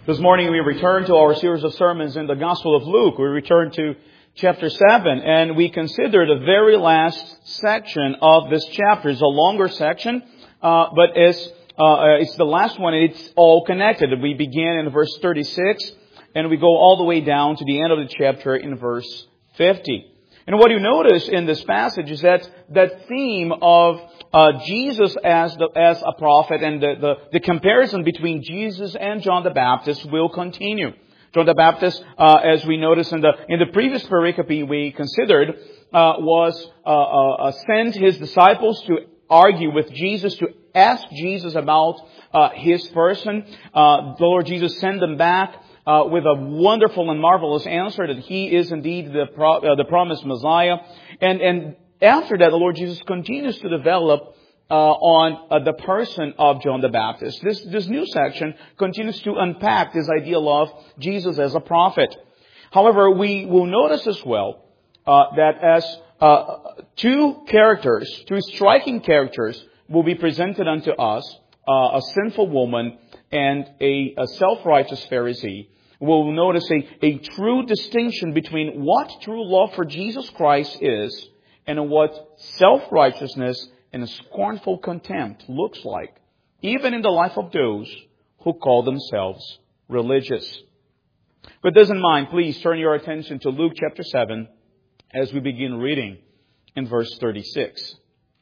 This morning we return to our series of sermons in the Gospel of Luke. We return to chapter 7 and we consider the very last section of this chapter. It's a longer section, but it's the last one and it's all connected. We begin in verse 36 and we go all the way down to the end of the chapter in verse 50. And what you notice in this passage is that theme of Jesus as a prophet and the comparison between Jesus and John the Baptist will continue. John the Baptist, as we noticed in the previous pericope we considered, was sent his disciples to argue with Jesus, to ask Jesus about his person. The Lord Jesus sent them back with a wonderful and marvelous answer that He is indeed the promised Messiah. And after that, the Lord Jesus continues to develop on the person of John the Baptist. This new section continues to unpack this idea of Jesus as a prophet. However, we will notice as well that as two striking characters will be presented unto us, a sinful woman and a self-righteous Pharisee. We'll notice a true distinction between what true love for Jesus Christ is and what self-righteousness and scornful contempt looks like, even in the life of those who call themselves religious. With this in mind, please turn your attention to Luke chapter 7 as we begin reading in verse 36.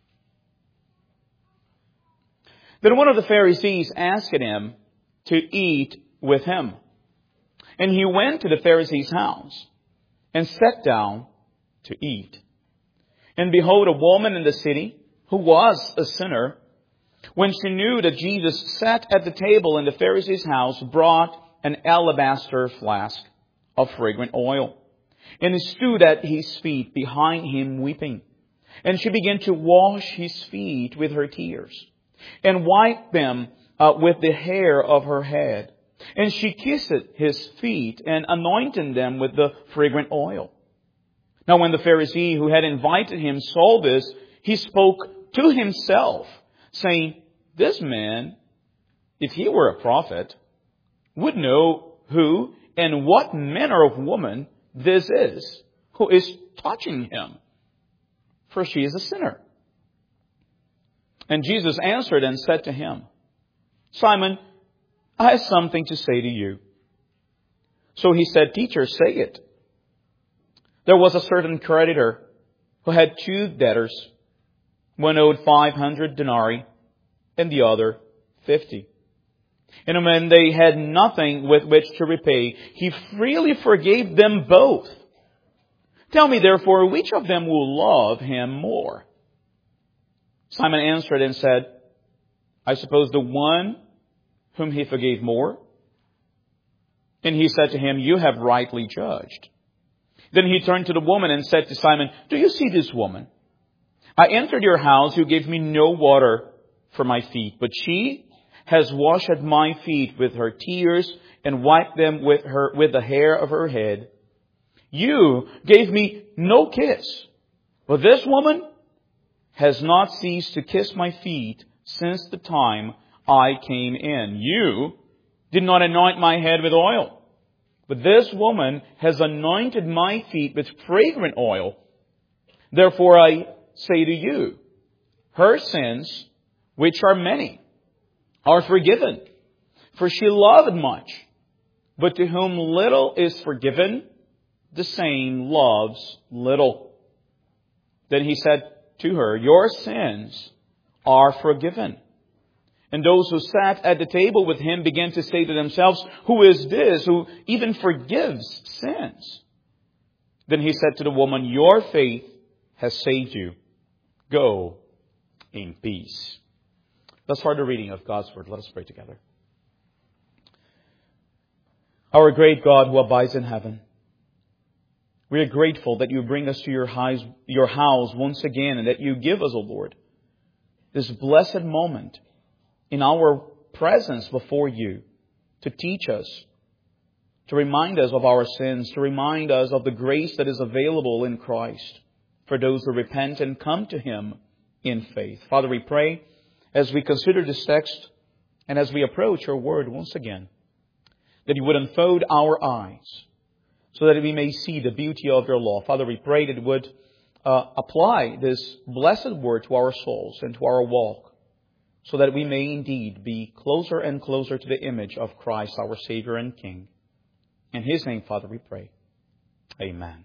Then one of the Pharisees asked him to eat with him. And he went to the Pharisee's house and sat down to eat. And behold, a woman in the city who was a sinner, when she knew that Jesus sat at the table in the Pharisee's house, brought an alabaster flask of fragrant oil and stood at his feet behind him weeping. And she began to wash his feet with her tears and wiped them with the hair of her head. And she kissed his feet and anointed them with the fragrant oil. Now when the Pharisee who had invited him saw this, he spoke to himself, saying, "This man, if he were a prophet, would know who and what manner of woman this is who is touching him, for she is a sinner." And Jesus answered and said to him, "Simon, I have something to say to you." So he said, "Teacher, say it." There was a certain creditor who had two debtors. One owed 500 denarii and the other 50. And when they had nothing with which to repay, he freely forgave them both. Tell me therefore, which of them will love him more? Simon answered and said, "I suppose the one whom he forgave more." And he said to him, "You have rightly judged." Then he turned to the woman and said to Simon, "Do you see this woman? I entered your house. You gave me no water for my feet, but she has washed my feet with her tears and wiped them with the hair of her head. You gave me no kiss, but this woman has not ceased to kiss my feet since the time I came in. You did not anoint my head with oil, but this woman has anointed my feet with fragrant oil. Therefore I say to you, her sins, which are many, are forgiven, for she loved much. But to whom little is forgiven, the same loves little." Then he said to her, "Your sins are forgiven." And those who sat at the table with him began to say to themselves, "Who is this who even forgives sins?" Then he said to the woman, "Your faith has saved you. Go in peace." Let's start the reading of God's Word. Let us pray together. Our great God who abides in heaven, we are grateful that you bring us to your house once again and that you give us, O Lord, this blessed moment in our presence before you to teach us, to remind us of our sins, to remind us of the grace that is available in Christ for those who repent and come to Him in faith. Father, we pray as we consider this text and as we approach your word once again, that You would unfold our eyes so that we may see the beauty of Your law. Father, we pray that it would apply this blessed word to our souls and to our walk, so that we may indeed be closer and closer to the image of Christ, our Savior and King. In His name, Father, we pray. Amen.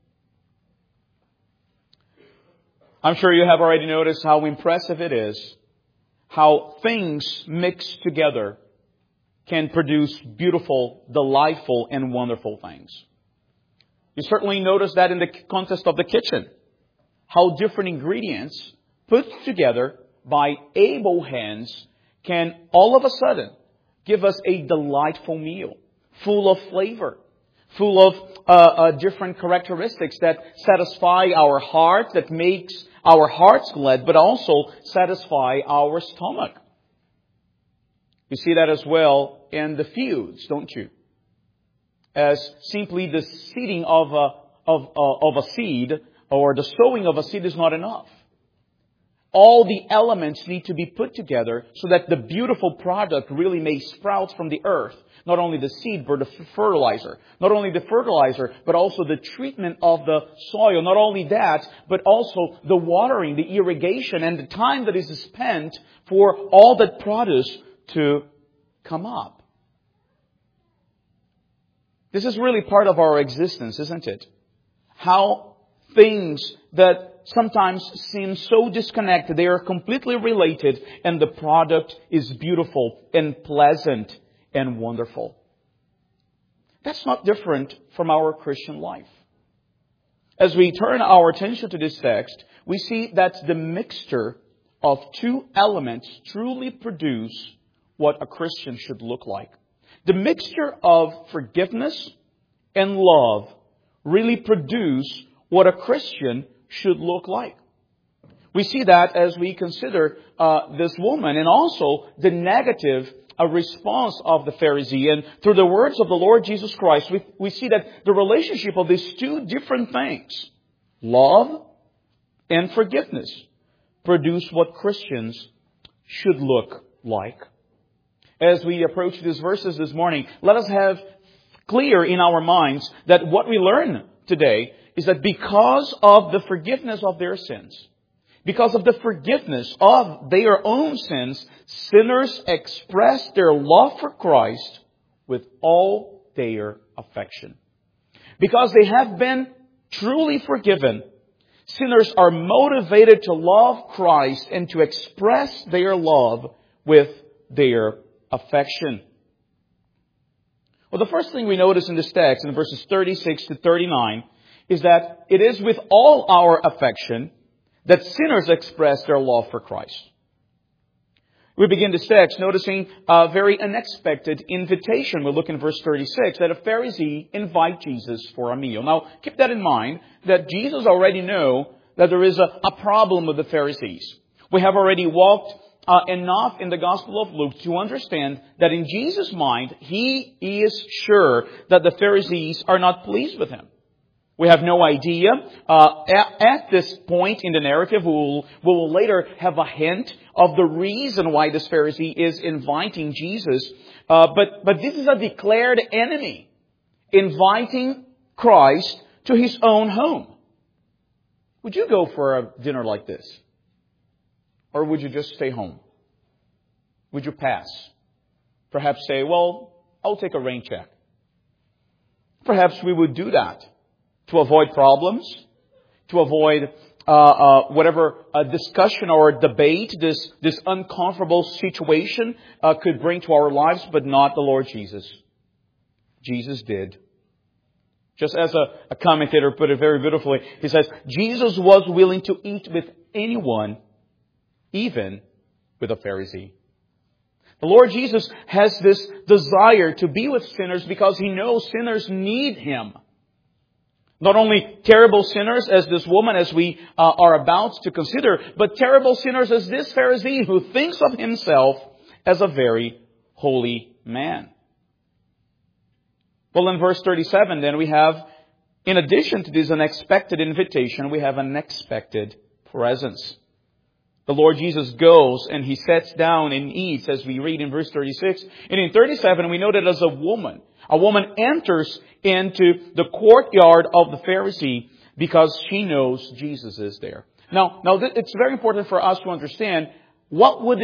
I'm sure you have already noticed how impressive it is how things mixed together can produce beautiful, delightful, and wonderful things. You certainly notice that in the context of the kitchen. How different ingredients put together by able hands can all of a sudden give us a delightful meal, full of flavor, full of different characteristics that satisfy our heart, that makes our hearts glad, but also satisfy our stomach. You see that as well in the fields, don't you? As simply the seeding of a seed, or the sowing of a seed, is not enough. All the elements need to be put together so that the beautiful product really may sprout from the earth. Not only the seed, but the fertilizer. Not only the fertilizer, but also the treatment of the soil. Not only that, but also the watering, the irrigation, and the time that is spent for all that produce to come up. This is really part of our existence, isn't it? How things that sometimes seem so disconnected, they are completely related, and the product is beautiful and pleasant and wonderful. That's not different from our Christian life. As we turn our attention to this text, we see that the mixture of two elements truly produce what a Christian should look like. The mixture of forgiveness and love really produce what a Christian should look like. We see that as we consider this woman, and also the negative response of the Pharisee. And through the words of the Lord Jesus Christ, we see that the relationship of these two different things, love and forgiveness, produce what Christians should look like. As we approach these verses this morning, let us have clear in our minds that what we learn today is that because of the forgiveness of their sins, because of the forgiveness of their own sins, sinners express their love for Christ with all their affection. Because they have been truly forgiven, sinners are motivated to love Christ and to express their love with their affection. Well, the first thing we notice in this text, in verses 36 to 39, is that it is with all our affection that sinners express their love for Christ. We begin this text noticing a very unexpected invitation. We'll look in verse 36 that a Pharisee invites Jesus for a meal. Now, keep that in mind, that Jesus already knew that there is a problem with the Pharisees. We have already walked enough in the Gospel of Luke to understand that in Jesus' mind, He is sure that the Pharisees are not pleased with Him. We have no idea. At this point in the narrative, we will later have a hint of the reason why this Pharisee is inviting Jesus. But this is a declared enemy inviting Christ to his own home. Would you go for a dinner like this? Or would you just stay home? Would you pass? Perhaps say, well, I'll take a rain check. Perhaps we would do that to avoid problems, to avoid whatever discussion or debate this uncomfortable situation could bring to our lives, but not the Lord Jesus. Jesus did. Just as a commentator put it very beautifully, he says, Jesus was willing to eat with anyone, even with a Pharisee. The Lord Jesus has this desire to be with sinners because He knows sinners need Him. Not only terrible sinners as this woman, as we are about to consider, but terrible sinners as this Pharisee who thinks of himself as a very holy man. Well, in verse 37, then we have, in addition to this unexpected invitation, we have an unexpected presence. The Lord Jesus goes and He sits down and eats, as we read in verse 36. And in 37, we know that as a woman enters into the courtyard of the Pharisee because she knows Jesus is there. Now, it's very important for us to understand what was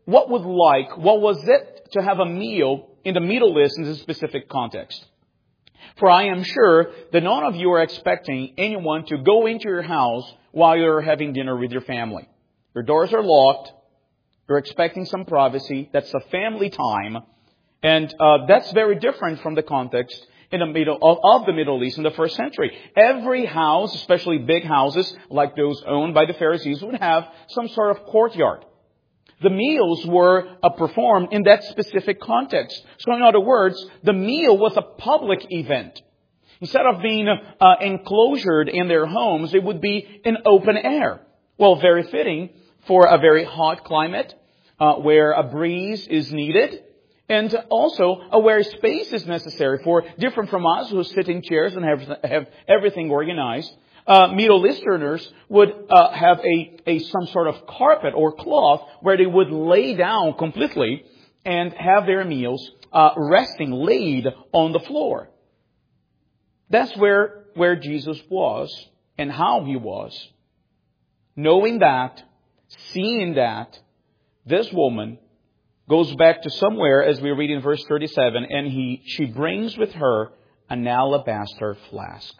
it to have a meal in the Middle East in this specific context. For I am sure that none of you are expecting anyone to go into your house while you're having dinner with your family. Your doors are locked. You're expecting some privacy. That's a family time. And that's very different from the context in the middle of the Middle East in the first century. Every house, especially big houses like those owned by the Pharisees, would have some sort of courtyard. The meals were performed in that specific context. So in other words, the meal was a public event. Instead of being enclosured in their homes, it would be in open air. Well, very fitting for a very hot climate where a breeze is needed. And also where space is necessary for, different from us who sit in chairs and have everything organized. Middle Easterners would have some sort of carpet or cloth where they would lay down completely and have their meals resting, laid on the floor. That's where Jesus was and how He was. Knowing that, seeing that, this woman goes back to somewhere, as we read in verse 37, and she brings with her an alabaster flask.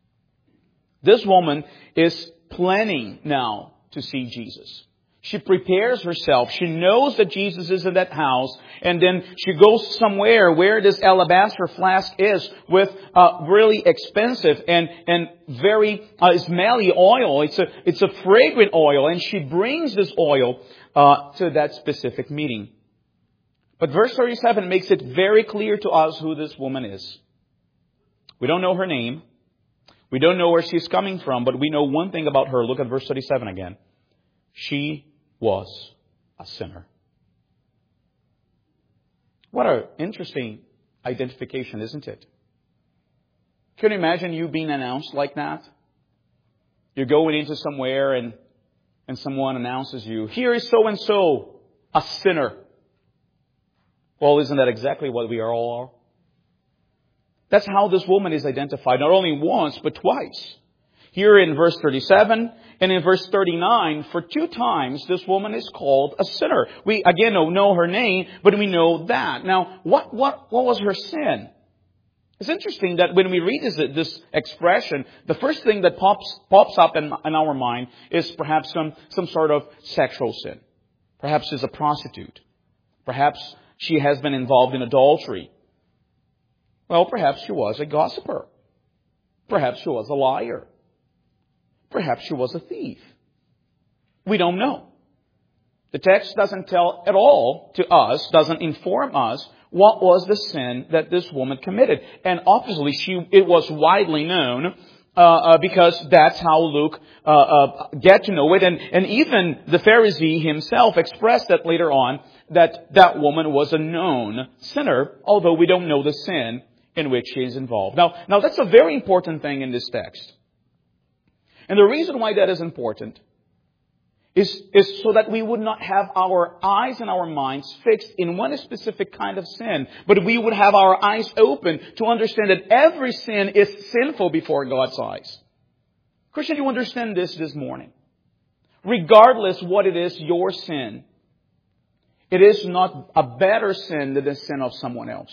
This woman is planning now to see Jesus. She prepares herself. She knows that Jesus is in that house. And then she goes somewhere where this alabaster flask is with really expensive and very smelly oil. It's a fragrant oil. And she brings this oil to that specific meeting. But verse 37 makes it very clear to us who this woman is. We don't know her name. We don't know where she's coming from, but we know one thing about her. Look at verse 37 again. She was a sinner. What an interesting identification, isn't it? Can you imagine you being announced like that? You're going into somewhere and someone announces you, here is so-and-so, a sinner. Well, isn't that exactly what we all are? That's how this woman is identified, not only once, but twice. Here in verse 37 and in verse 39, for 2 times, this woman is called a sinner. We, again, don't know her name, but we know that. Now, what was her sin? It's interesting that when we read this expression, the first thing that pops up in our mind is perhaps some sort of sexual sin. Perhaps she's a prostitute. Perhaps she has been involved in adultery. Well, perhaps she was a gossiper. Perhaps she was a liar. Perhaps she was a thief. We don't know. The text doesn't tell at all to us, doesn't inform us what was the sin that this woman committed. And obviously it was widely known because that's how Luke get to know it. And even the Pharisee himself expressed that later on, that woman was a known sinner, although we don't know the sin in which she is involved. Now that's a very important thing in this text. And the reason why that is important is so that we would not have our eyes and our minds fixed in one specific kind of sin, but we would have our eyes open to understand that every sin is sinful before God's eyes. Christian, you understand this morning. Regardless what it is, your sin, it is not a better sin than the sin of someone else.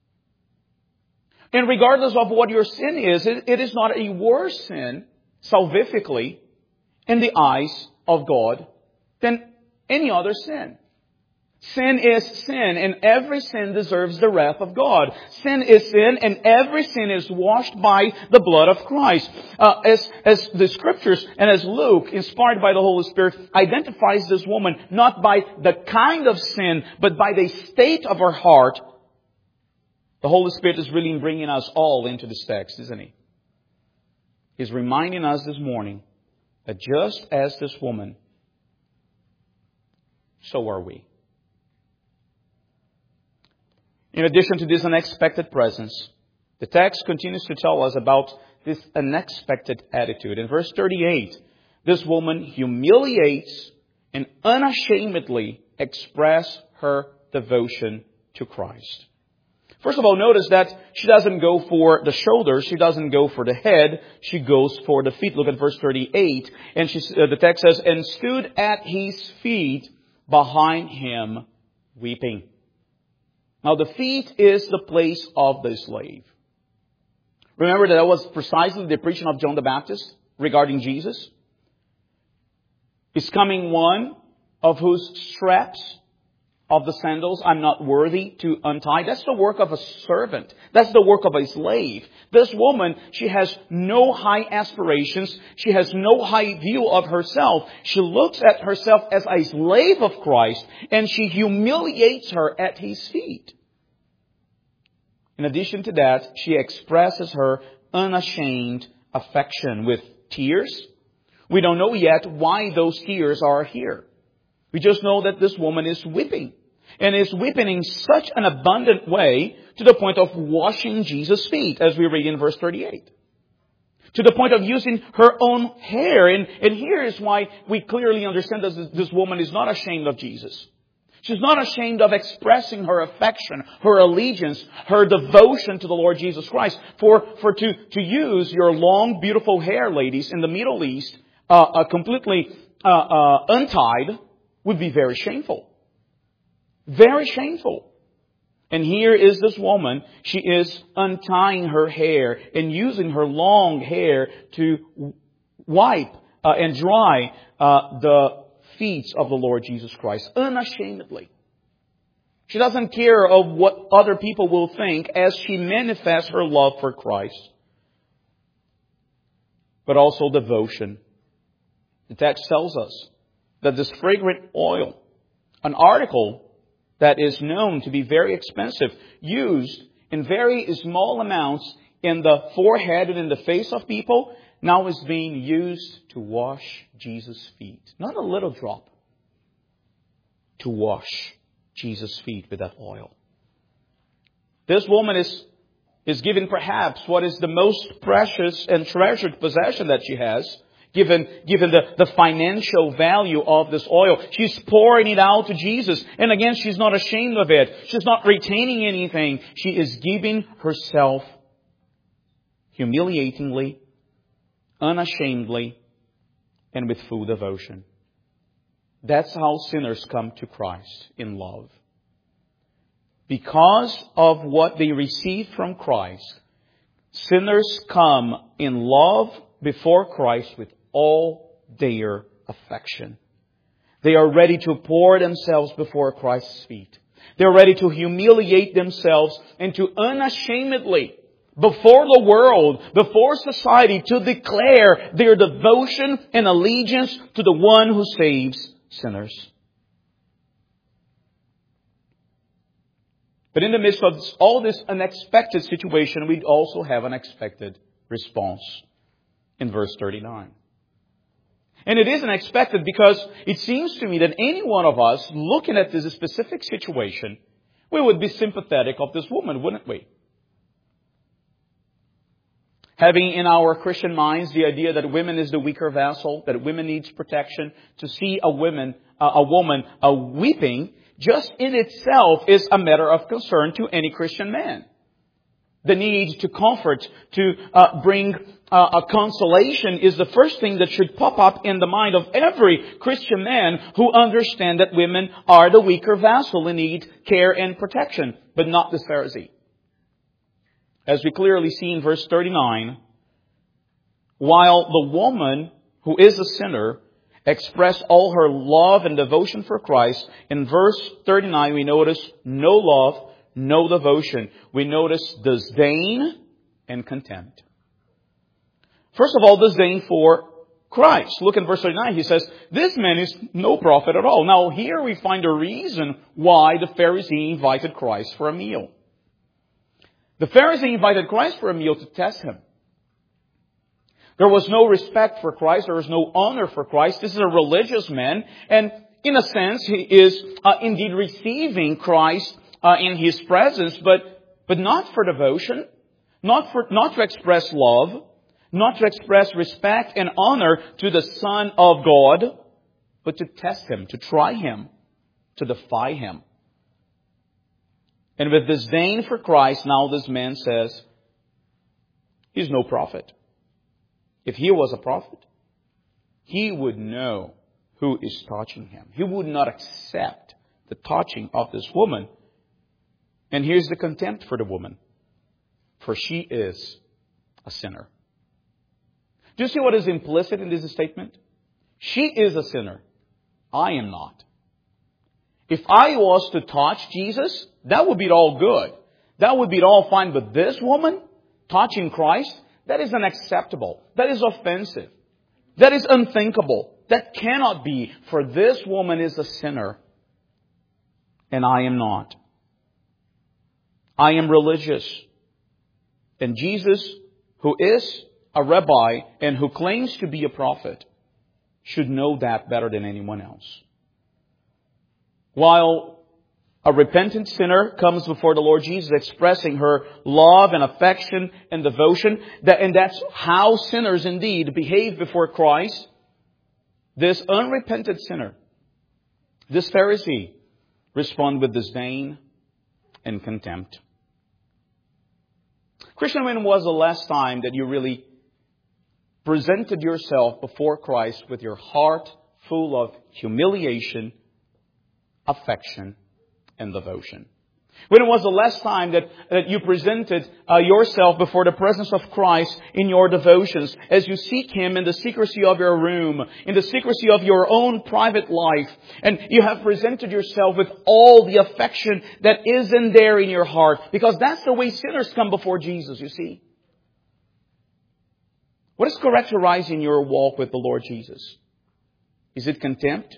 And regardless of what your sin is, it is not a worse sin, salvifically, in the eyes of God than any other sin. Sin is sin, and every sin deserves the wrath of God. Sin is sin, and every sin is washed by the blood of Christ. As the Scriptures and as Luke, inspired by the Holy Spirit, identifies this woman not by the kind of sin, but by the state of her heart, the Holy Spirit is really bringing us all into this text, isn't He? He's reminding us this morning that just as this woman, so are we. In addition to this unexpected presence, the text continues to tell us about this unexpected attitude. In verse 38, this woman humiliates and unashamedly express her devotion to Christ. First of all, notice that she doesn't go for the shoulders. She doesn't go for the head. She goes for the feet. Look at verse 38. And the text says, and stood at his feet behind him, weeping. Now, the feet is the place of the slave. Remember that was precisely the preaching of John the Baptist regarding Jesus. Is coming one of whose straps of the sandals I'm not worthy to untie. That's the work of a servant. That's the work of a slave. This woman, she has no high aspirations. She has no high view of herself. She looks at herself as a slave of Christ, and she humiliates her at his feet. In addition to that, she expresses her unashamed affection with tears. We don't know yet why those tears are here. We just know that this woman is weeping. And is weeping in such an abundant way to the point of washing Jesus' feet, as we read in verse 38. To the point of using her own hair. And here is why we clearly understand that this woman is not ashamed of Jesus. She's not ashamed of expressing her affection, her allegiance, her devotion to the Lord Jesus Christ. For to use your long, beautiful hair, ladies, in the Middle East, completely untied, would be very shameful. Very shameful. And here is this woman. She is untying her hair and using her long hair to wipe and dry the feet of the Lord Jesus Christ unashamedly. She doesn't care of what other people will think as she manifests her love for Christ. But also devotion. The text tells us that this fragrant oil, an article that is known to be very expensive, used in very small amounts in the forehead and in the face of people, now is being used to wash Jesus' feet. Not a little drop. To wash Jesus' feet with that oil. This woman is given perhaps what is the most precious and treasured possession that she has. Given the financial value of this oil. She's pouring it out to Jesus. And again, she's not ashamed of it. She's not retaining anything. She is giving herself humiliatingly, unashamedly, and with full devotion. That's how sinners come to Christ in love. Because of what they receive from Christ, sinners come in love before Christ with all their affection. They are ready to pour themselves before Christ's feet. They are ready to humiliate themselves and to unashamedly, before the world, before society, to declare their devotion and allegiance to the one who saves sinners. But in the midst of all this unexpected situation, we also have an expected response in verse 39. And it is unexpected because it seems to me that any one of us looking at this specific situation, we would be sympathetic of this woman, wouldn't we? Having in our Christian minds the idea that women is the weaker vessel, that women needs protection, to see a woman weeping just in itself is a matter of concern to any Christian man. The need to comfort, to bring a consolation is the first thing that should pop up in the mind of every Christian man who understands that women are the weaker vessel and need care and protection, but not this Pharisee. As we clearly see in verse 39, while the woman who is a sinner expressed all her love and devotion for Christ, in verse 39 we notice no love, no devotion. We notice disdain and contempt. First of all, disdain for Christ. Look in verse 39. He says, this man is no prophet at all. Now here we find a reason why the Pharisee invited Christ for a meal. The Pharisee invited Christ for a meal to test him. There was no respect for Christ. There was no honor for Christ. This is a religious man. And in a sense, he is indeed receiving Christ in his presence, but not for devotion, not to express love, not to express respect and honor to the Son of God. but to test Him, to try Him, to defy Him. And with disdain for Christ, now this man says, he's no prophet. If he was a prophet, he would know who is touching him. He would not accept the touching of this woman. And here's the contempt for the woman. For she is a sinner. Do you see what is implicit in this statement? She is a sinner. I am not. If I was to touch Jesus, that would be all good. That would be all fine. But this woman touching Christ, that is unacceptable. That is offensive. That is unthinkable. That cannot be. For this woman is a sinner. And I am not. I am religious. And Jesus, who is a rabbi and who claims to be a prophet, should know that better than anyone else. While a repentant sinner comes before the Lord Jesus expressing her love and affection and devotion, and that's how sinners indeed behave before Christ, this unrepentant sinner, this Pharisee, respond with disdain and contempt. Christian, when was the last time that you really presented yourself before Christ with your heart full of humiliation, affection, and devotion? When was the last time that you presented yourself before the presence of Christ in your devotions as you seek Him in the secrecy of your room, in the secrecy of your own private life, and you have presented yourself with all the affection that is in there in your heart? Because that's the way sinners come before Jesus, you see. What is characterizing your walk with the Lord Jesus? Is it contempt?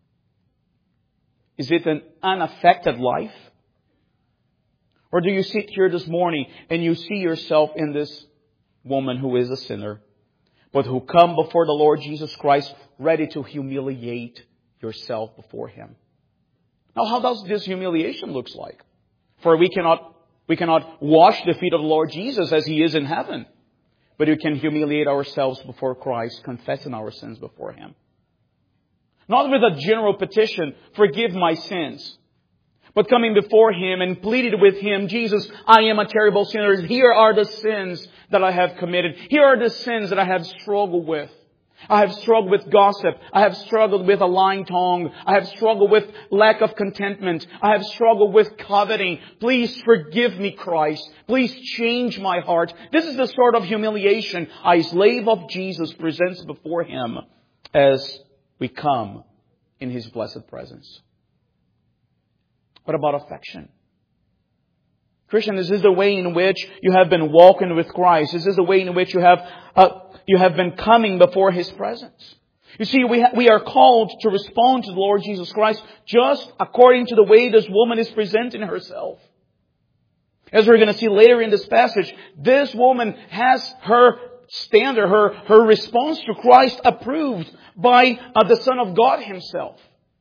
Is it an unaffected life? Or do you sit here this morning and you see yourself in this woman who is a sinner, but who come before the Lord Jesus Christ ready to humiliate yourself before Him? Now, how does this humiliation look like? For we cannot wash the feet of the Lord Jesus as He is in heaven, but we can humiliate ourselves before Christ, confessing our sins before Him. Not with a general petition, forgive my sins, but coming before Him and pleaded with Him, Jesus, I am a terrible sinner. Here are the sins that I have committed. Here are the sins that I have struggled with. I have struggled with gossip. I have struggled with a lying tongue. I have struggled with lack of contentment. I have struggled with coveting. Please forgive me, Christ. Please change my heart. This is the sort of humiliation a slave of Jesus presents before Him as we come in His blessed presence. What about affection? Christian, is this the way in which you have been walking with Christ? Is this the way in which you have been coming before His presence? You see, we are called to respond to the Lord Jesus Christ just according to the way this woman is presenting herself. As we're going to see later in this passage, this woman has her standard, her response to Christ approved by the Son of God Himself.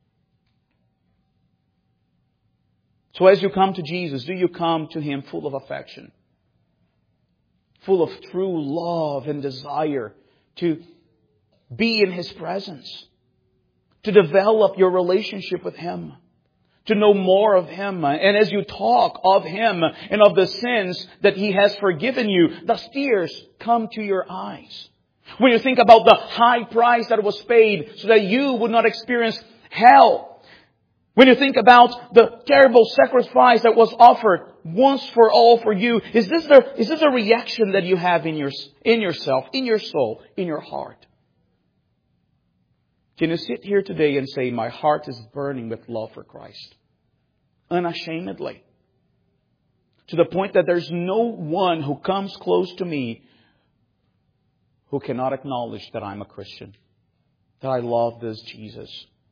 So as you come to Jesus, do you come to Him full of affection? Full of true love and desire to be in His presence? To develop your relationship with Him? To know more of Him? And as you talk of Him and of the sins that He has forgiven you, the tears come to your eyes. When you think about the high price that was paid so that you would not experience hell. When you think about the terrible sacrifice that was offered once for all for you, is this a reaction that you have in yourself, in your soul, in your heart? Can you sit here today and say, my heart is burning with love for Christ? Unashamedly. To the point that there's no one who comes close to me who cannot acknowledge that I'm a Christian, that I love this Jesus.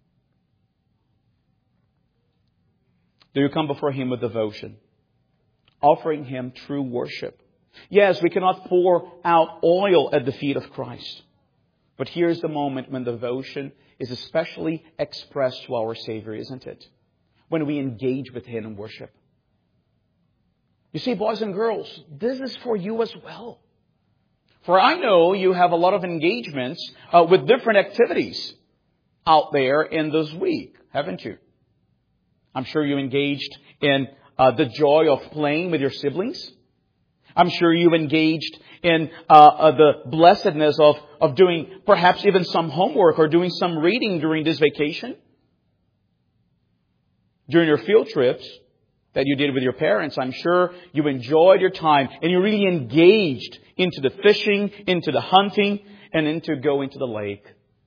Do you come before Him with devotion, offering Him true worship? Yes, we cannot pour out oil at the feet of Christ. But here's the moment when devotion is especially expressed to our Savior, isn't it? When we engage with Him in worship. You see, boys and girls, this is for you as well. For I know you have a lot of engagements with different activities. out there in this week, haven't you? I'm sure you engaged in the joy of playing with your siblings. I'm sure you engaged in the blessedness of doing perhaps even some homework or doing some reading during this vacation. During your field trips that you did with your parents, I'm sure you enjoyed your time and you really engaged into the fishing, into the hunting, and into going to the lake.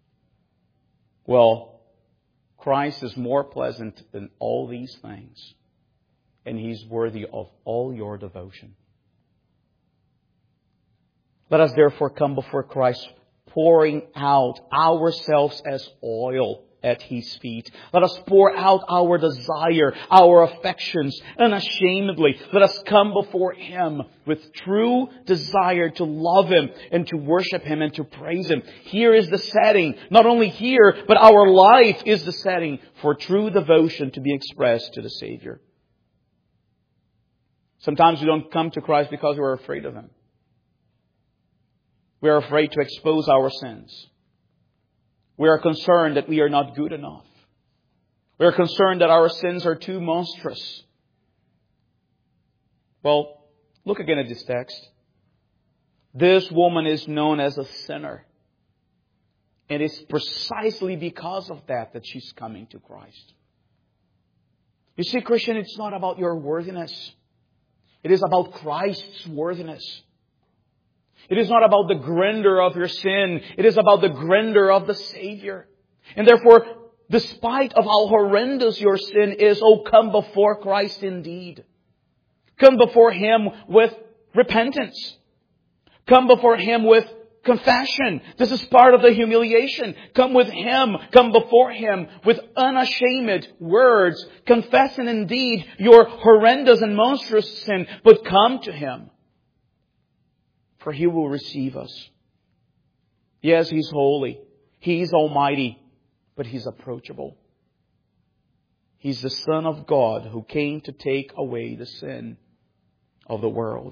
Well, Christ is more pleasant than all these things, and He's worthy of all your devotion. Let us therefore come before Christ, pouring out ourselves as oil at His feet. Let us pour out our desire, our affections, unashamedly. Let us come before Him with true desire to love Him and to worship Him and to praise Him. Here is the setting. Not only here, but our life is the setting for true devotion to be expressed to the Savior. Sometimes we don't come to Christ because we're afraid of Him. We are afraid to expose our sins. We are concerned that we are not good enough. We are concerned that our sins are too monstrous. Well, look again at this text. This woman is known as a sinner. And it's precisely because of that she's coming to Christ. You see, Christian, it's not about your worthiness. It is about Christ's worthiness. It is not about the grandeur of your sin. It is about the grandeur of the Savior. And therefore, despite of how horrendous your sin is, come before Christ indeed. Come before Him with repentance. Come before Him with confession. This is part of the humiliation. Come with Him. Come before Him with unashamed words, confessing indeed your horrendous and monstrous sin, but come to Him. For He will receive us. Yes, He's holy. He's almighty. But He's approachable. He's the Son of God who came to take away the sin of the world.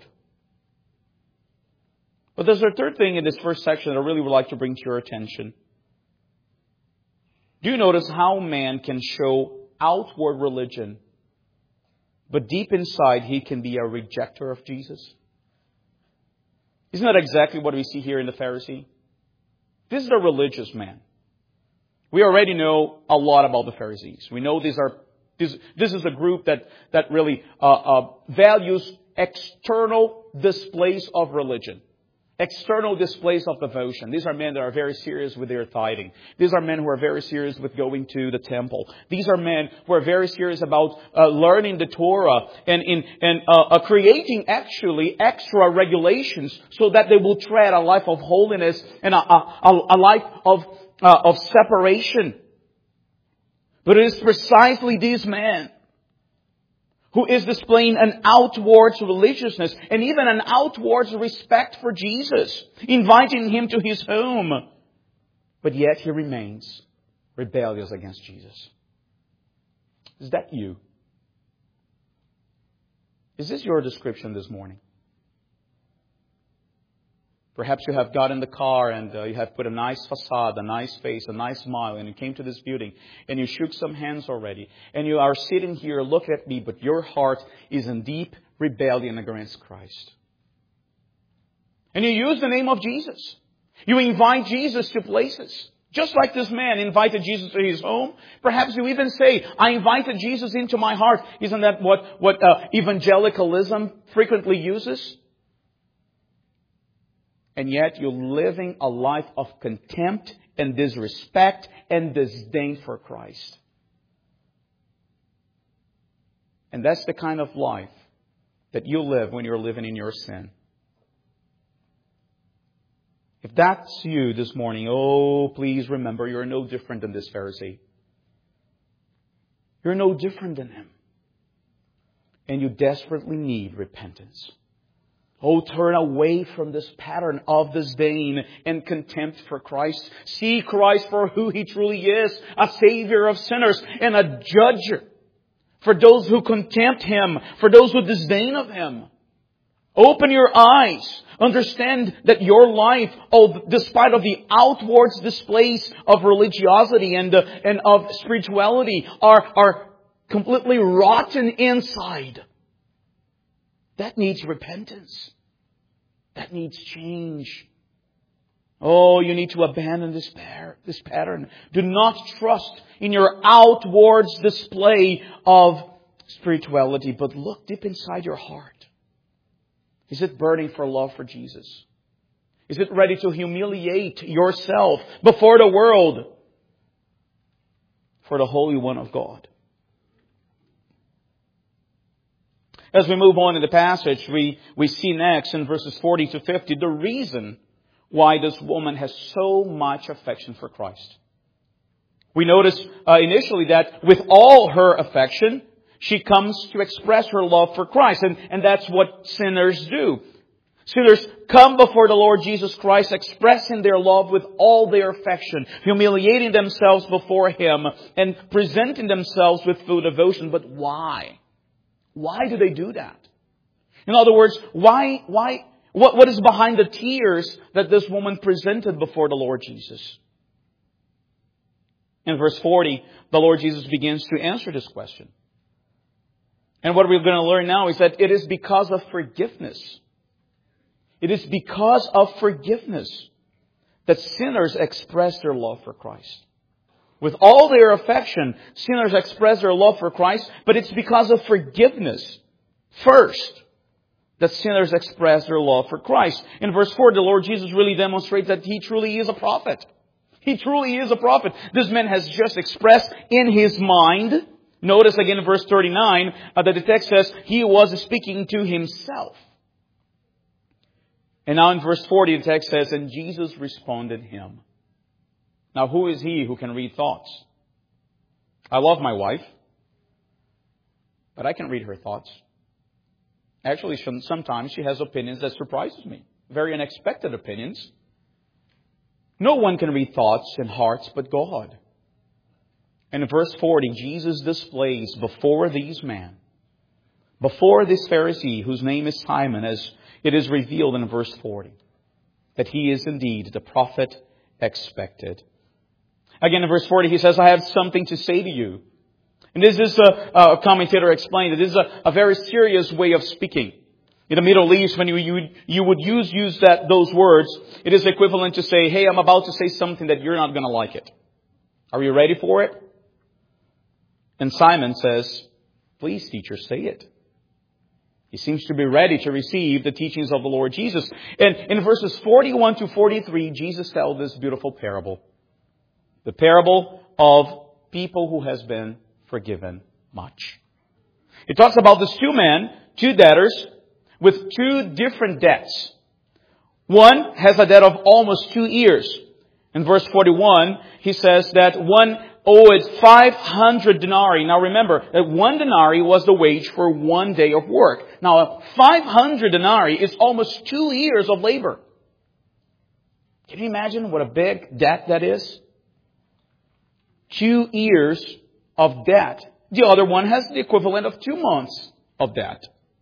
But there's a third thing in this first section that I really would like to bring to your attention. Do you notice how man can show outward religion, but deep inside he can be a rejecter of Jesus? Isn't that exactly what we see here in the Pharisee? This is a religious man. We already know a lot about the Pharisees. We know this is a group that really values external displays of religion. External displays of devotion. These are men that are very serious with their tithing. These are men who are very serious with going to the temple. These are men who are very serious about learning the Torah and creating actually extra regulations so that they will tread a life of holiness and a life of separation. But it is precisely these men who is displaying an outwards religiousness and even an outwards respect for Jesus, inviting Him to his home. But yet he remains rebellious against Jesus. Is that you? Is this your description this morning? Perhaps you have got in the car and you have put a nice facade, a nice face, a nice smile, and you came to this building and you shook some hands already. And you are sitting here looking at me, but your heart is in deep rebellion against Christ. And you use the name of Jesus. You invite Jesus to places. Just like this man invited Jesus to his home. Perhaps you even say, I invited Jesus into my heart. Isn't that what evangelicalism frequently uses? And yet you're living a life of contempt and disrespect and disdain for Christ. And that's the kind of life that you live when you're living in your sin. If that's you this morning, please remember you're no different than this Pharisee. You're no different than him. And you desperately need repentance. Turn away from this pattern of disdain and contempt for Christ. See Christ for who He truly is, a Savior of sinners and a judge for those who contempt Him, for those who disdain of Him. Open your eyes. Understand that your life, despite of the outwards displays of religiosity and of spirituality, are completely rotten inside. That needs repentance. That needs change. Oh, you need to abandon this pattern. Do not trust in your outwards display of spirituality, but look deep inside your heart. Is it burning for love for Jesus? Is it ready to humiliate yourself before the world for the Holy One of God? As we move on in the passage, we see next in verses 40 to 50 the reason why this woman has so much affection for Christ. We notice initially that with all her affection, she comes to express her love for Christ. And that's what sinners do. Sinners come before the Lord Jesus Christ, expressing their love with all their affection, humiliating themselves before Him, and presenting themselves with full devotion. But why? Why do they do that? In other words, what is behind the tears that this woman presented before the Lord Jesus? In verse 40, the Lord Jesus begins to answer this question. And what we're going to learn now is that it is because of forgiveness. It is because of forgiveness that sinners express their love for Christ. With all their affection, sinners express their love for Christ, but it's because of forgiveness first that sinners express their love for Christ. In verse 4, the Lord Jesus really demonstrates that He truly is a prophet. He truly is a prophet. This man has just expressed in his mind. Notice again in verse 39 that the text says he was speaking to himself. And now in verse 40 the text says, and Jesus responded him. Now who is he who can read thoughts? I love my wife, but I can read her thoughts. Actually, sometimes she has opinions that surprises me. Very unexpected opinions. No one can read thoughts and hearts but God. And in verse 40, Jesus displays before these men, before this Pharisee, whose name is Simon, as it is revealed in verse 40, that he is indeed the prophet expected. Again, in verse 40, he says, I have something to say to you. And this is a commentator explained that this is a very serious way of speaking. In the Middle East, when you would use those words, it is equivalent to say, hey, I'm about to say something that you're not going to like it. Are you ready for it? And Simon says, please, teacher, say it. He seems to be ready to receive the teachings of the Lord Jesus. And in verses 41 to 43, Jesus tells this beautiful parable. The parable of people who has been forgiven much. It talks about these two men, two debtors, with two different debts. One has a debt of almost 2 years. In verse 41, he says that one owed 500 denarii. Now remember that 1 denarii was the wage for 1 day of work. Now 500 denarii is almost 2 years of labor. Can you imagine what a big debt that is? 2 years of debt. The other one has the equivalent of 2 months of debt.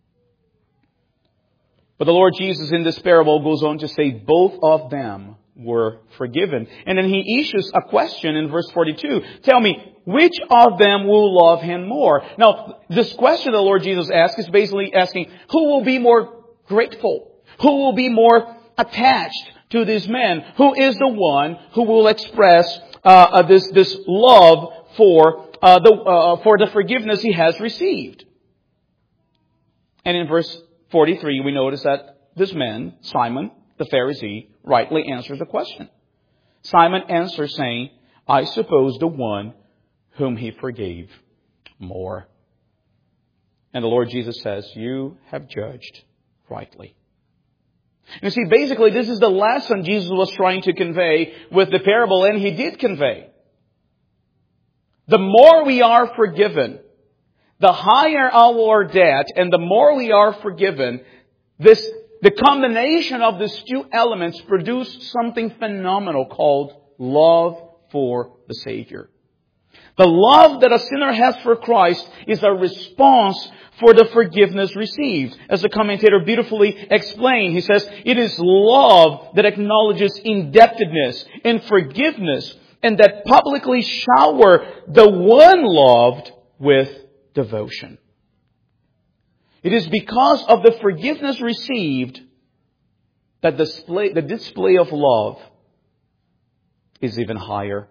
But the Lord Jesus in this parable goes on to say both of them were forgiven. And then He issues a question in verse 42. Tell me, which of them will love Him more? Now, this question the Lord Jesus asks is basically asking, who will be more grateful? Who will be more attached to this man? Who is the one who will express this love for the forgiveness he has received? And in verse 43, we notice that this man, Simon, the Pharisee, rightly answers the question. Simon answers saying, I suppose the one whom he forgave more. And the Lord Jesus says, you have judged rightly. You see, basically, this is the lesson Jesus was trying to convey with the parable, and He did convey. The more we are forgiven, the higher our debt, and the more we are forgiven, the combination of these two elements produce something phenomenal called love for the Savior. The love that a sinner has for Christ is a response for the forgiveness received. As the commentator beautifully explained, he says, it is love that acknowledges indebtedness and forgiveness, and that publicly shower the one loved with devotion. It is because of the forgiveness received that the display of love is even higher.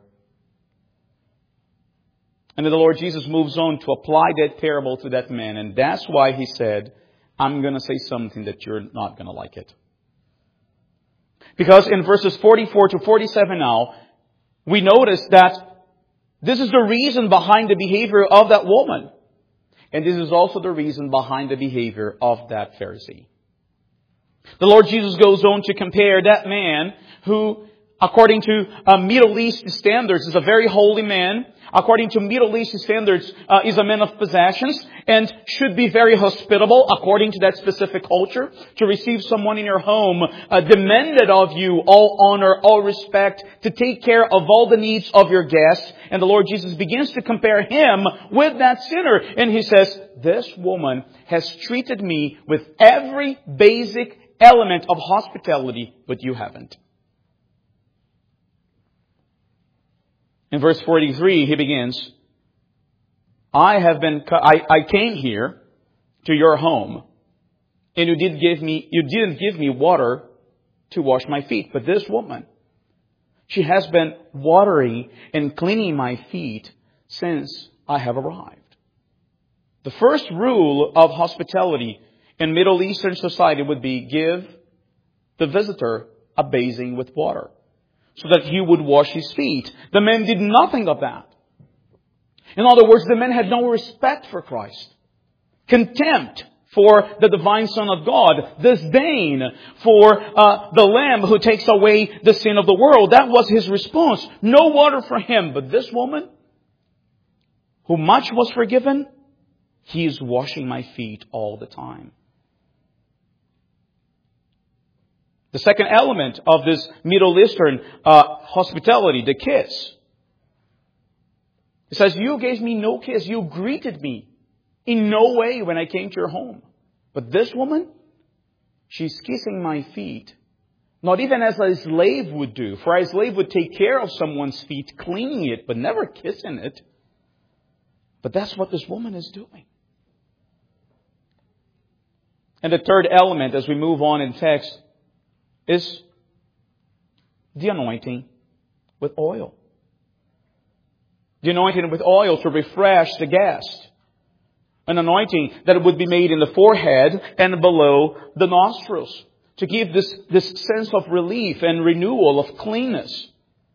And then the Lord Jesus moves on to apply that parable to that man. And that's why He said, I'm going to say something that you're not going to like it. Because in verses 44 to 47 now, we notice that this is the reason behind the behavior of that woman. And this is also the reason behind the behavior of that Pharisee. The Lord Jesus goes on to compare that man who, according to Middle East standards, is a very holy man. According to Middle East standards, is a man of possessions and should be very hospitable according to that specific culture. To receive someone in your home demanded of you all honor, all respect, to take care of all the needs of your guests. And the Lord Jesus begins to compare him with that sinner. And He says, this woman has treated me with every basic element of hospitality, but you haven't. In verse 43, he begins, I came here to your home, and you didn't give me water to wash my feet. But this woman, she has been watering and cleaning my feet since I have arrived. The first rule of hospitality in Middle Eastern society would be give the visitor a basin with water, so that he would wash his feet. The man did nothing of that. In other words, the man had no respect for Christ, contempt for the divine Son of God, disdain for the Lamb who takes away the sin of the world. That was his response. No water for him. But this woman, who much was forgiven, he is washing my feet all the time. The second element of this Middle Eastern hospitality, the kiss. It says, you gave me no kiss. You greeted me in no way when I came to your home. But this woman, she's kissing my feet. Not even as a slave would do. For a slave would take care of someone's feet, cleaning it, but never kissing it. But that's what this woman is doing. And the third element, as we move on in text, is the anointing with oil. The anointing with oil to refresh the guest. An anointing that would be made in the forehead and below the nostrils, to give this sense of relief and renewal of cleanness.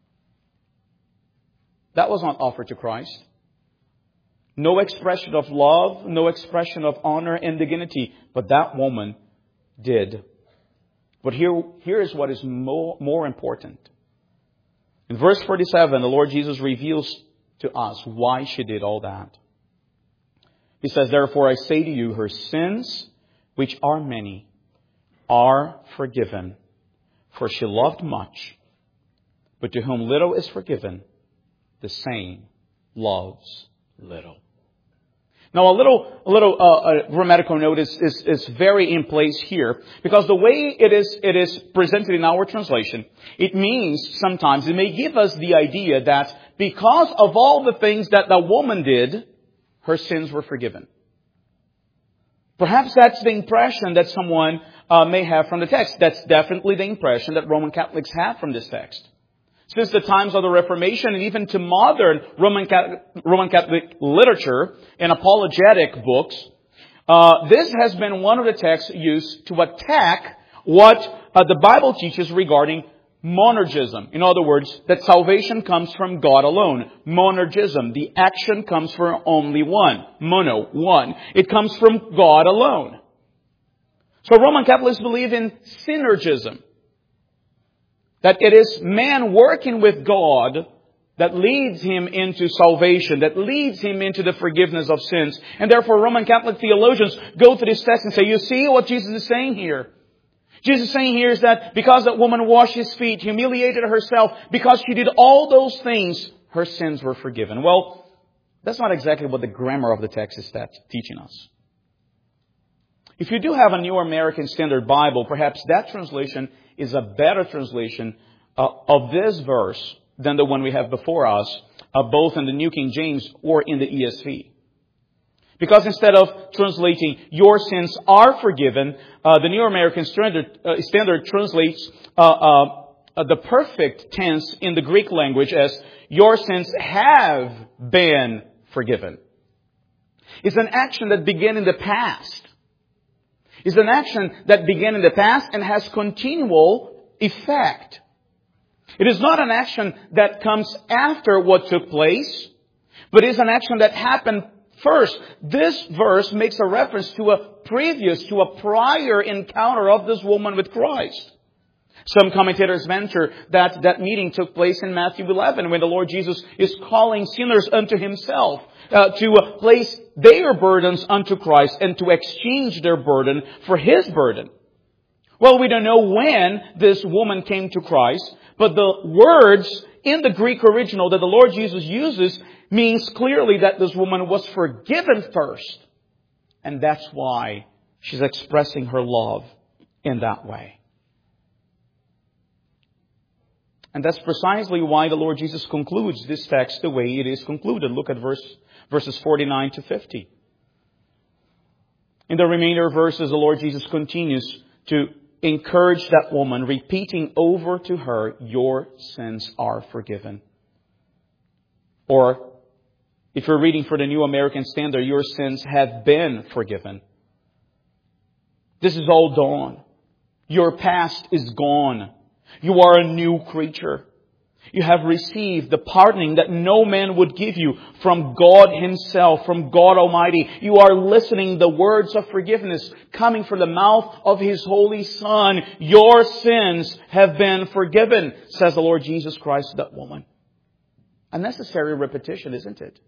That was not offered to Christ. No expression of love, no expression of honor and dignity, but that woman did. But here is what is more important. In verse 47, the Lord Jesus reveals to us why she did all that. He says, therefore I say to you, her sins, which are many, are forgiven. For she loved much. But to whom little is forgiven, the same loves little. Now, a little grammatical note is very in place here, because the way it is presented in our translation, it means sometimes, it may give us the idea that because of all the things that the woman did, her sins were forgiven. Perhaps that's the impression that someone may have from the text. That's definitely the impression that Roman Catholics have from this text. Since the times of the Reformation and even to modern Roman Catholic literature and apologetic books, this has been one of the texts used to attack what the Bible teaches regarding monergism. In other words, that salvation comes from God alone. Monergism, the action comes from only one. Mono, one. It comes from God alone. So Roman Catholics believe in synergism. That it is man working with God that leads him into salvation, that leads him into the forgiveness of sins. And therefore Roman Catholic theologians go to this text and say, you see what Jesus is saying here? Jesus is saying here is that because that woman washed his feet, humiliated herself, because she did all those things, her sins were forgiven. Well, That's not exactly what the grammar of the text is teaching us. If you do have a New American Standard Bible, perhaps that translation is a better translation of this verse than the one we have before us, both in the New King James or in the ESV. Because instead of translating, your sins are forgiven, the New American Standard translates the perfect tense in the Greek language as, your sins have been forgiven. It's an action that began in the past. It's an action that began in the past and has continual effect. It is not an action that comes after what took place, but is an action that happened first. This verse makes a reference to a prior encounter of this woman with Christ. Some commentators venture that that meeting took place in Matthew 11 when the Lord Jesus is calling sinners unto Himself to place their burdens unto Christ and to exchange their burden for His burden. Well, we don't know when this woman came to Christ, but the words in the Greek original that the Lord Jesus uses means clearly that this woman was forgiven first. And that's why she's expressing her love in that way. And that's precisely why the Lord Jesus concludes this text the way it is concluded. Look at verses 49 to 50. In the remainder of verses, the Lord Jesus continues to encourage that woman, repeating over to her, your sins are forgiven. Or, if you're reading for the New American Standard, your sins have been forgiven. This is all done. Your past is gone. You are a new creature. You have received the pardoning that no man would give you from God Himself, from God Almighty. You are listening the words of forgiveness coming from the mouth of His Holy Son. Your sins have been forgiven, says the Lord Jesus Christ to that woman. A necessary repetition, isn't it?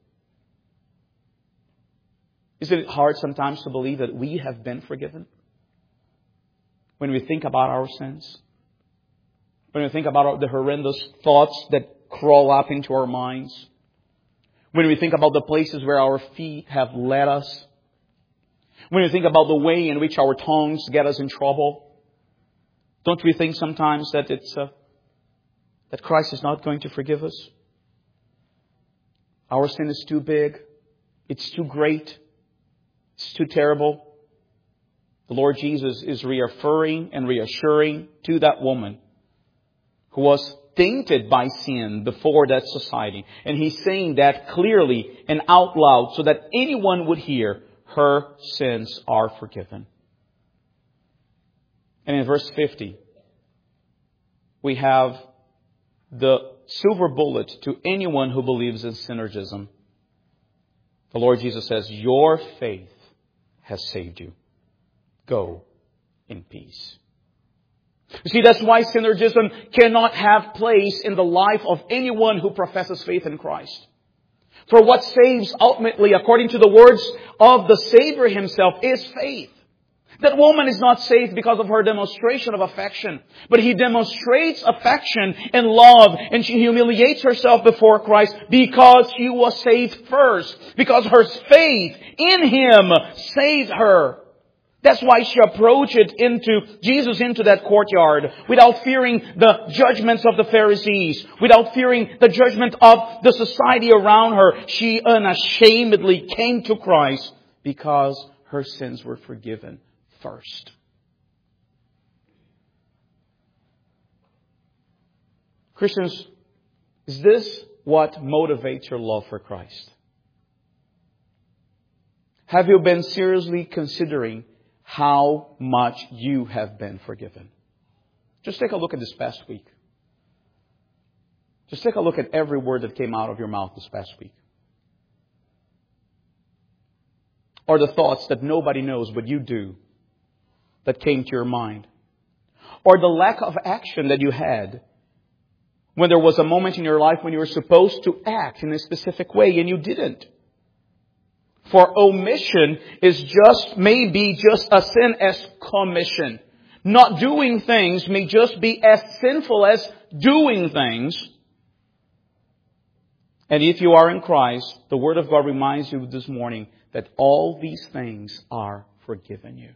Isn't it hard sometimes to believe that we have been forgiven? When we think about our sins? When we think about the horrendous thoughts that crawl up into our minds? When we think about the places where our feet have led us? When we think about the way in which our tongues get us in trouble? Don't we think sometimes that that Christ is not going to forgive us? Our sin is too big. It's too great. It's too terrible. The Lord Jesus is reaffirming and reassuring to that woman who was tainted by sin before that society. And He's saying that clearly and out loud so that anyone would hear, her sins are forgiven. And in verse 50, we have the silver bullet to anyone who believes in synergism. The Lord Jesus says, your faith has saved you. Go in peace. You see, that's why synergism cannot have place in the life of anyone who professes faith in Christ. For what saves ultimately, according to the words of the Savior Himself, is faith. That woman is not saved because of her demonstration of affection, but He demonstrates affection and love, and she humiliates herself before Christ because she was saved first, because her faith in Him saved her. That's why she approached Jesus into that courtyard without fearing the judgments of the Pharisees, without fearing the judgment of the society around her. She unashamedly came to Christ because her sins were forgiven first. Christians, is this what motivates your love for Christ? Have you been seriously considering how much you have been forgiven? Just take a look at this past week. Just take a look at every word that came out of your mouth this past week. Or the thoughts that nobody knows but you do that came to your mind. Or the lack of action that you had when there was a moment in your life when you were supposed to act in a specific way and you didn't. For omission may be just as sin as commission. Not doing things may just be as sinful as doing things. And if you are in Christ, the Word of God reminds you this morning that all these things are forgiven you.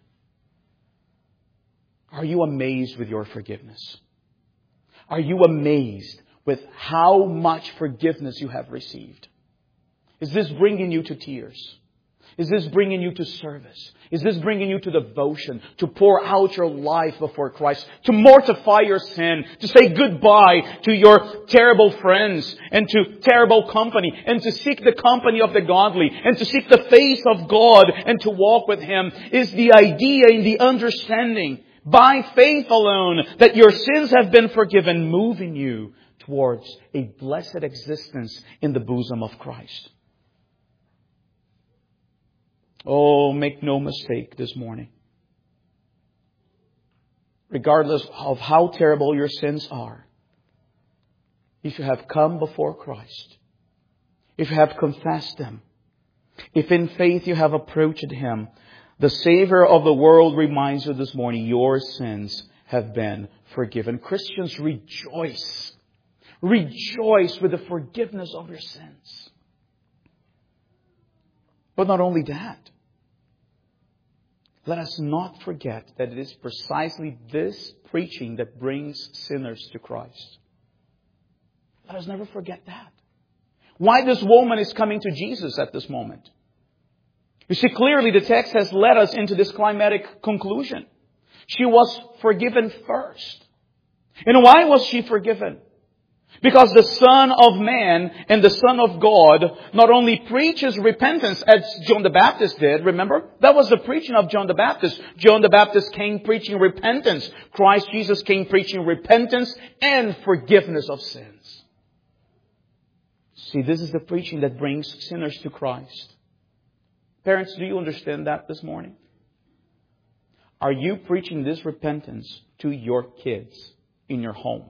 Are you amazed with your forgiveness? Are you amazed with how much forgiveness you have received? Is this bringing you to tears? Is this bringing you to service? Is this bringing you to devotion, to pour out your life before Christ, to mortify your sin, to say goodbye to your terrible friends and to terrible company, and to seek the company of the godly, and to seek the face of God and to walk with Him? Is the idea in the understanding by faith alone that your sins have been forgiven, moving you towards a blessed existence in the bosom of Christ? Oh, make no mistake this morning. Regardless of how terrible your sins are, if you have come before Christ, if you have confessed them, if in faith you have approached Him, the Savior of the world reminds you this morning, your sins have been forgiven. Christians, rejoice. Rejoice with the forgiveness of your sins. But not only that, let us not forget that it is precisely this preaching that brings sinners to Christ. Let us never forget that. Why this woman is coming to Jesus at this moment? You see, clearly the text has led us into this climatic conclusion. She was forgiven first. And why was she forgiven? Because the Son of Man and the Son of God not only preaches repentance as John the Baptist did. Remember? That was the preaching of John the Baptist. John the Baptist came preaching repentance. Christ Jesus came preaching repentance and forgiveness of sins. See, this is the preaching that brings sinners to Christ. Parents, do you understand that this morning? Are you preaching this repentance to your kids in your home?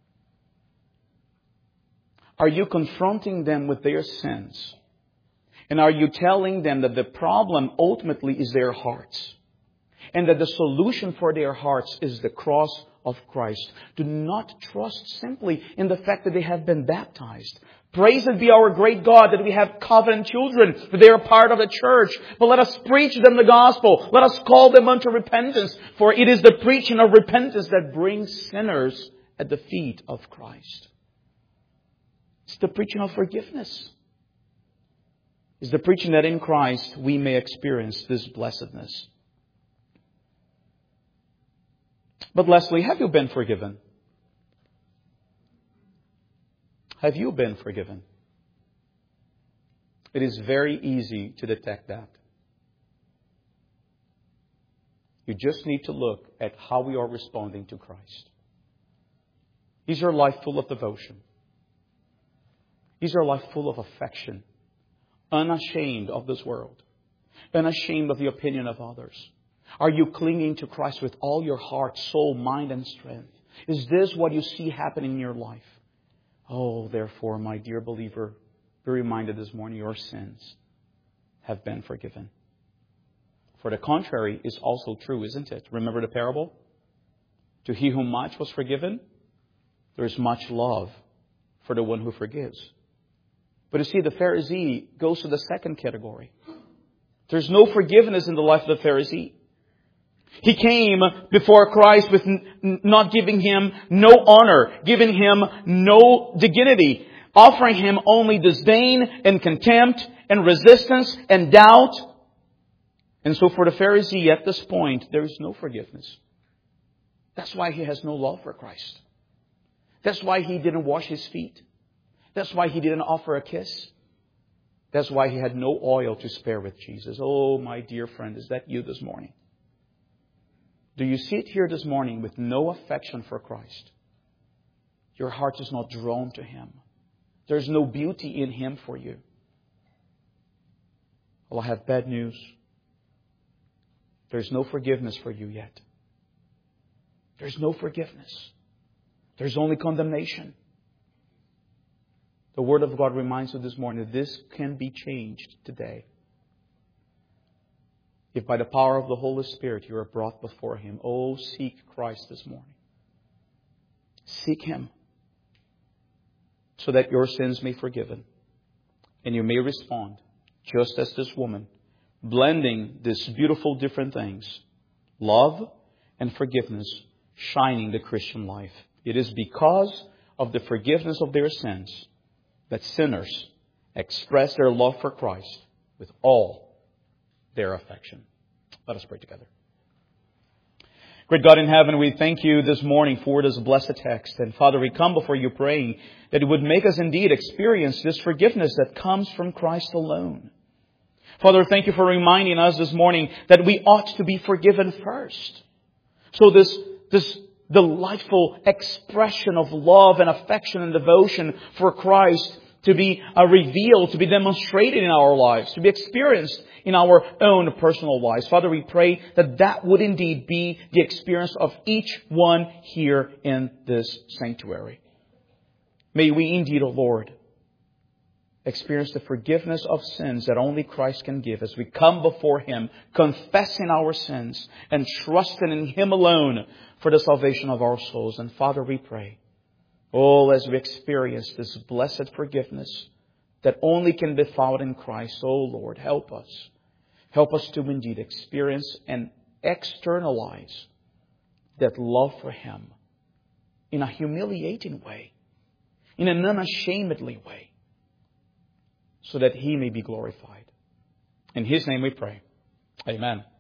Are you confronting them with their sins? And are you telling them that the problem ultimately is their hearts? And that the solution for their hearts is the cross of Christ? Do not trust simply in the fact that they have been baptized. Praised be our great God that we have covenant children, that they are part of the church. But let us preach them the gospel. Let us call them unto repentance. For it is the preaching of repentance that brings sinners at the feet of Christ. It's the preaching of forgiveness. It's the preaching that in Christ we may experience this blessedness. But Leslie, have you been forgiven? Have you been forgiven? It is very easy to detect that. You just need to look at how we are responding to Christ. Is your life full of devotion? Is your life full of affection? Unashamed of this world? Unashamed of the opinion of others? Are you clinging to Christ with all your heart, soul, mind, and strength? Is this what you see happening in your life? Oh, therefore, my dear believer, be reminded this morning, your sins have been forgiven. For the contrary is also true, isn't it? Remember the parable? To he whom much was forgiven, there is much love for the one who forgives. But you see, the Pharisee goes to the second category. There's no forgiveness in the life of the Pharisee. He came before Christ with not giving Him no honor, giving Him no dignity, offering Him only disdain and contempt and resistance and doubt. And so for the Pharisee at this point, there is no forgiveness. That's why he has no love for Christ. That's why he didn't wash his feet. That's why he didn't offer a kiss. That's why he had no oil to spare with Jesus. Oh, my dear friend, is that you this morning? Do you sit here this morning with no affection for Christ? Your heart is not drawn to Him. There's no beauty in Him for you. Well, I have bad news. There's no forgiveness for you yet. There's no forgiveness. There's only condemnation. The Word of God reminds you this morning that this can be changed today. If by the power of the Holy Spirit you are brought before Him, oh, seek Christ this morning. Seek Him so that your sins may be forgiven. And you may respond, just as this woman, blending these beautiful different things, love and forgiveness, shining the Christian life. It is because of the forgiveness of their sins that sinners express their love for Christ with all their affection. Let us pray together. Great God in heaven, we thank you this morning for this blessed text. And Father, we come before you praying that it would make us indeed experience this forgiveness that comes from Christ alone. Father, thank you for reminding us this morning that we ought to be forgiven first. So this delightful expression of love and affection and devotion for Christ to be revealed, to be demonstrated in our lives, to be experienced in our own personal lives. Father, we pray that that would indeed be the experience of each one here in this sanctuary. May we indeed, O Lord, experience the forgiveness of sins that only Christ can give as we come before Him, confessing our sins and trusting in Him alone for the salvation of our souls. And Father, we pray, as we experience this blessed forgiveness that only can be found in Christ, Lord, help us. Help us to indeed experience and externalize that love for Him in a humiliating way, in an unashamedly way, so that He may be glorified. In His name we pray. Amen.